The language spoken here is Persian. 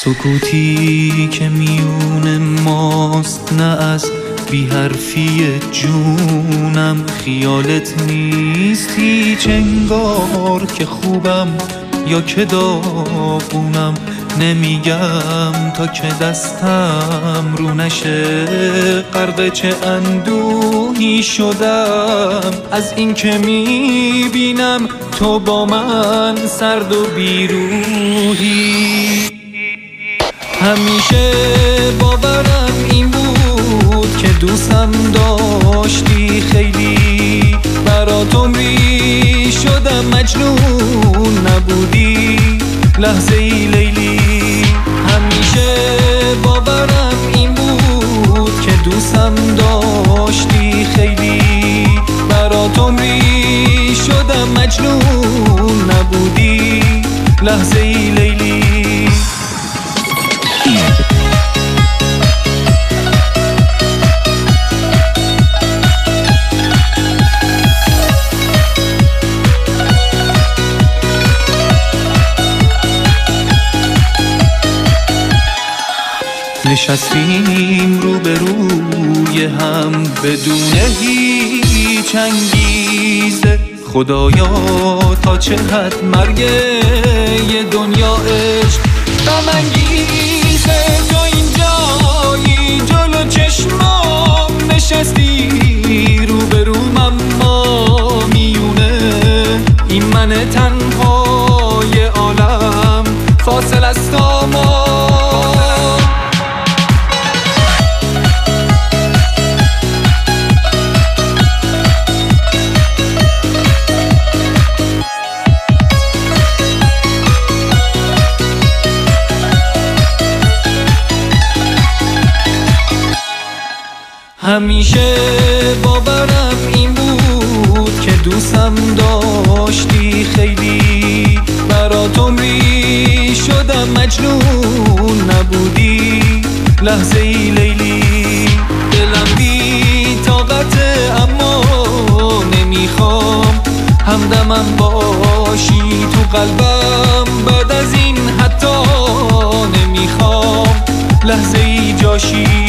سکوتی که میون ماست نه از بی حرفی جونم، خیالت نیست هیچ انگار که خوبم یا که داغونم. نمیگم تا که دستم رو نشه غرق چه اندوهی شدم از این که میبینم تو با من سرد و بیروحی. همیشه باورم این بود که دوستم داشتی خیلی، برات عمری شدم مجنون نبودی لحظه ای لیلی. همیشه باورم این بود که دوستم داشتی خیلی، برات عمری شدم مجنون نبودی لحظه ای لیلی. نشستیم روبروی هم بدون هیچ انگیزه، خدایا تا چه حد مرگ یه دنیا عشق غم انگیزه. تو اینجایی جلو چشمام نشستی روبروم، اما میونه این من تنهای عالم فاصل است تا ما. همیشه باورم این بود که دوستم داشتی خیلی، برات عمری شدم مجنون نبودی لحظه ای لیلی. دلم بی طاقته اما نمیخوام همدمم باشی تو قلبم، بعد از این حتی نمیخوام لحظه ای جاشی.